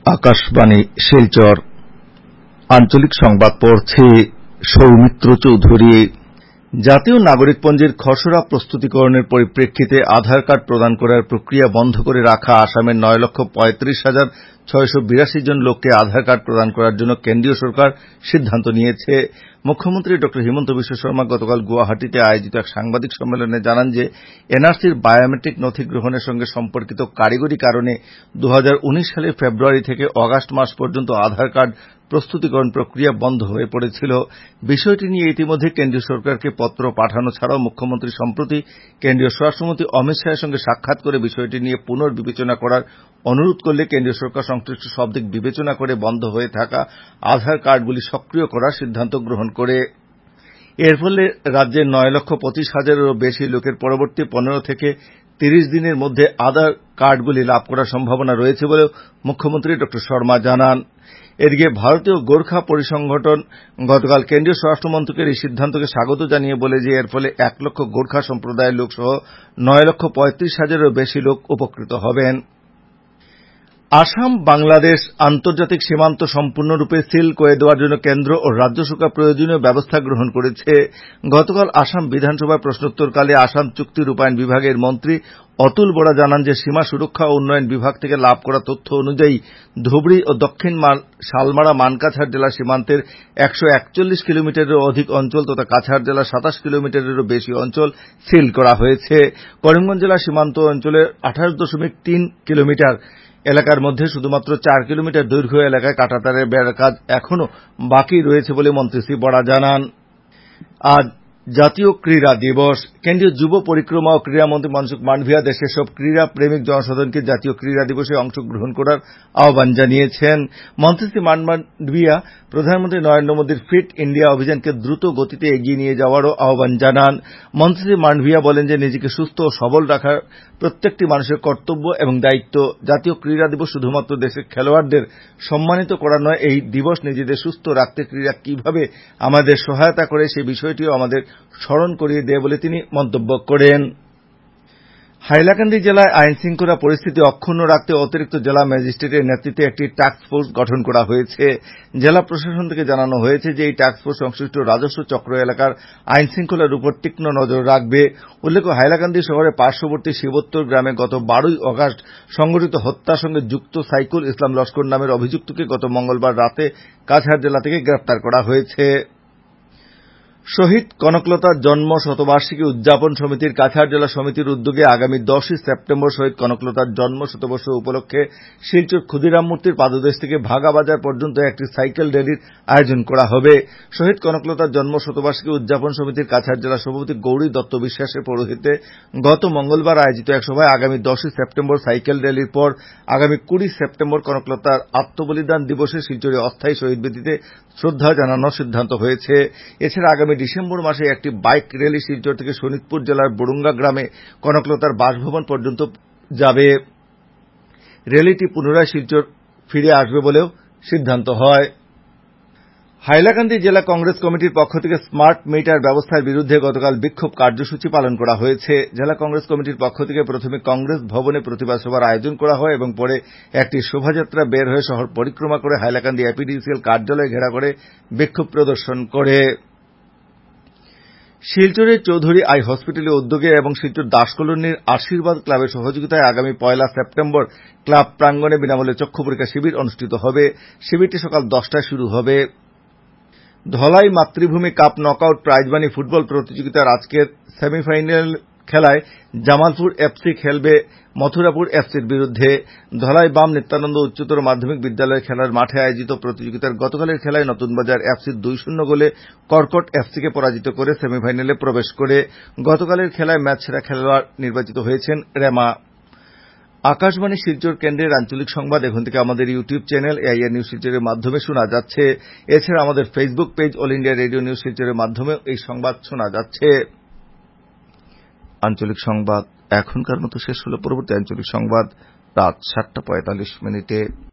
আকাশবাণী শিলচর আঞ্চলিক সংবাদ পড়ছে সৌমিত্র চৌধুরী। জাতীয় নাগরিকপঞ্জির খসড়া প্রস্তুতিকরণের পরিপ্রেক্ষিতে আধার কার্ড প্রদান করার প্রক্রিয়া বন্ধ করে রাখা আসামের 9,35,682 জন লোককে আধার কার্ড প্রদান করার জন্য কেন্দ্রীয় সরকার সিদ্ধান্ত নিয়েছে। মুখ্যমন্ত্রী ড হিমন্ত বিশ্ব শর্মা গতকাল গুয়াহাটিতে আয়োজিত এক সাংবাদিক সম্মেলনে জানান যে এনআরসির বায়োমেট্রিক নথি গ্রহণের সঙ্গে সম্পর্কিত কারিগরি কারণে 2019 সালের ফেব্রুয়ারি থেকে আগস্ট মাস পর্যন্ত আধার কার্ড প্রস্তুতিকরণ প্রক্রিয়া বন্ধ হয়ে পড়েছিল। বিষয়টি নিয়ে ইতিমধ্যে কেন্দ্রীয় সরকারকে পত্র পাঠানো ছাড়াও মুখ্যমন্ত্রী সম্প্রতি কেন্দ্রীয় স্বরাষ্ট্রমন্ত্রী অমিত শাহের সঙ্গে সাক্ষাৎ করে বিষয়টি নিয়ে পুনর্বিবেচনা করার অনুরোধ করলে কেন্দ্রীয় সরকার সংশ্লিষ্ট সব দিক বিবেচনা করে বন্ধ হয়ে থাকা আধার কার্ডগুলি সক্রিয় করার সিদ্ধান্ত গ্রহণ করে। এর ফলে রাজ্যের 9,25,000-এরও বেশি লোকের পরবর্তী 15 থেকে 30 দিনের মধ্যে আধার কার্ডগুলি লাভ করার সম্ভাবনা রয়েছে বলেও মুখ্যমন্ত্রী ড শর্মা জানান। এদিকে ভারতীয় গোর্খা পরিসংগঠন গতকাল কেন্দ্রীয় স্বরাষ্ট্রমন্ত্রকের এই সিদ্ধান্তকে স্বাগত জানিয়ে বলে যে এর ফলে 1 লক্ষ গোর্খা সম্প্রদায়ের লোক সহ 9,35,000-এরও বেশি লোক উপকৃত হবেন। আসাম বাংলাদেশ আন্তর্জাতিক সীমান্ত সম্পূর্ণরূপে সিল করে দেওয়ার জন্য কেন্দ্র ও রাজ্য সরকার প্রয়োজনীয় ব্যবস্থা গ্রহণ করেছে। গতকাল আসাম বিধানসভার প্রশ্নোত্তরকালে আসাম চুক্তি রূপায়ণ বিভাগের মন্ত্রী অতুল বরা জানান যে সীমা সুরক্ষা ও উন্নয়ন বিভাগ থেকে লাভ করা তথ্য অনুযায়ী ধুবড়ী ও দক্ষিণ শালমারা মানকাছাড় জেলা সীমান্তের 141 কিলোমিটারেরও অধিক অঞ্চল তথা কাছাড় জেলার 27 কিলোমিটারেরও বেশি অঞ্চল সিল করা হয়েছে। করিমগঞ্জ জেলা সীমান্ত অঞ্চলের 18.3 কিলোমিটার এলাকার মধ্যে শুধুমাত্র 4 কিলোমিটার দৈর্ঘ্য এলাকায় কাঁটাতারের বেড়ার কাজ এখনও বাকি রয়েছে বলে মন্ত্রী শ্রী বরা জানান। আজ জাতীয় ক্রীড়া দিবস। কেন্দ্রীয় যুব পরিক্রমা ও ক্রীড়ামন্ত্রী মনসুখ মান্ডভিয়া দেশের সব ক্রীড়া প্রেমিক জনসাধারণকে জাতীয় ক্রীড়া দিবসে অংশগ্রহণ করার আহ্বান জানিয়েছেন। মন্ত্রী শ্রী মান্ডভিয়া প্রধানমন্ত্রী নরেন্দ্র মোদীর ফিট ইন্ডিয়া অভিযানকে দ্রুত গতিতে এগিয়ে নিয়ে যাওয়ারও আহ্বান জানান। মন্ত্রী শ্রী মান্ডভিয়া বলেন যে নিজেকে সুস্থ ও সবল রাখার প্রত্যেকটি মানুষের কর্তব্য এবং দায়িত্ব। জাতীয় ক্রীড়া দিবস শুধুমাত্র দেশের খেলোয়াড়দের সম্মানিত করা নয়, এই দিবস নিজেদের সুস্থ রাখতে ক্রীড়া কিভাবে আমাদের সহায়তা করে সেই বিষয়টিও আমাদের স্মরণ করিয়ে দেয় বলে তিনি মন্তব্য করেন। হাইলাকান্দি জেলায় আইন শৃঙ্খলা পরিস্থিতি অক্ষুণ্ণ রাখতে অতিরিক্ত জেলা ম্যাজিস্ট্রেটের নেতৃত্বে একটি টাস্ক ফোর্স গঠন করা হয়েছে। জেলা প্রশাসন থেকে জানানো হয়েছে যে এই টাস্ক ফোর্স সংশ্লিষ্ট রাজস্ব চক্র এলাকার আইন শৃঙ্খলার উপর তীক্ষ্ণ নজর রাখবে। উল্লেখ্য, হাইলাকান্দি শহরের পার্শ্ববর্তী শিবোত্তর গ্রামে গত 12 আগস্ট সংঘটিত হত্যার সঙ্গে যুক্ত সাইকুল ইসলাম লস্কর নামের অভিযুক্তকে গত মঙ্গলবার রাতে কাছাড় জেলা থেকে গ্রেপ্তার করা হয়েছে। শহীদ কনকলতার জন্ম শতবার্ষিকী উদযাপন সমিতির কাছাড় জেলা সমিতির উদ্যোগে আগামী 10 সেপ্টেম্বর শহীদ কনকলতার জন্ম শতবর্ষ উপলক্ষে শিলচর ক্ষুদিরাম মূর্তির পাদদেশ থেকে ভাগাবাজার পর্যন্ত একটি সাইকেল র্যালির আয়োজন করা হবে। শহীদ কনকলতার জন্ম শতবার্ষিকী উদযাপন সমিতির কাছাড় জেলা সভাপতি গৌরী দত্ত বিশ্বাসের পৌরোহিত্যে গত মঙ্গলবার আয়োজিত এক সভায় আগামী 10 সেপ্টেম্বর সাইকেল র্যালির পর আগামী 20 সেপ্টেম্বর কনকলতার আত্মবলিদান দিবসে শিলচরে অস্থায়ী শহীদ বেদিতে শ্রদ্ধা জানানোর সিদ্ধান্ত হয়েছে। এছাড়া আগামী ডিসেম্বর মাসে একটি বাইক র্যালি শিলচর থেকে শোনিতপুর জেলার বরুঙ্গা গ্রামে কনকলতার বাসভবন পর্যন্ত যাবে। র্যালিটি পুনরায় শিলচর ফিরে আসবে বলেও সিদ্ধান্ত হয়। হাইলাকান্দি জেলা কংগ্রেস কমিটির পক্ষ থেকে স্মার্ট মিটার ব্যবস্থার বিরুদ্ধে গতকাল বিক্ষোভ কার্যসূচি পালন করা হয়েছে। জেলা কংগ্রেস কমিটির পক্ষ থেকে প্রথমে কংগ্রেস ভবনে প্রতিবাদ সভার আয়োজন করা হয় এবং পরে একটি শোভাযাত্রা বের হয়ে শহর পরিক্রমা করে হাইলাকান্দি এপিডিসিএল কার্যালয় ঘেরা করে বিক্ষোভ প্রদর্শন করে। শিলচরের চৌধুরী আই হসপিটালের উদ্যোগে এবং শিলচর দাসকলোনির আশীর্বাদ ক্লাবের সহযোগিতায় আগামী 1 সেপ্টেম্বর ক্লাব প্রাঙ্গণে বিনামূল্যে চক্ষু পরীক্ষা শিবির অনুষ্ঠিত হবে। শিবিরটি সকাল 10টায় শুরু হবে। ধলাই মাতৃভূমি কাপ নকআউট প্রাইজমানি ফুটবল প্রতিযোগিতার আজকের সেমিফাইনাল খেলায় জামালপুর এফসি খেলবে মথুরাপুর এফসির বিরুদ্ধে। ধলাই বাম নিত্যানন্দ উচ্চতর মাধ্যমিক বিদ্যালয়ের খেলার মাঠে আয়োজিত প্রতিযোগিতার গতকালের খেলায় নতুনবাজার এফসি 2-0 গোলে কর্কট এফসিকে পরাজিত করে সেমিফাইনালে প্রবেশ করে। গতকালের খেলায় ম্যাচ সেরা খেলোয়াড় নির্বাচিত হয়েছেন রেমা। আকাশবাণী শিলচর কেন্দ্রের আঞ্চলিক সংবাদ এখন থেকে আমাদের ইউটিউব চ্যানেল এআইআর নিউজ শিলচরের মাধ্যমে শোনা যাচ্ছে। এছাড়া আমাদের Facebook page All India Radio news শিলচরের মাধ্যমেও এই সংবাদ শোনা যাচ্ছে। আঞ্চলিক সংবাদ এখনকার মতো শেষ হলো। পরবর্তী আঞ্চলিক সংবাদ রাত 7:45 মিনিটে।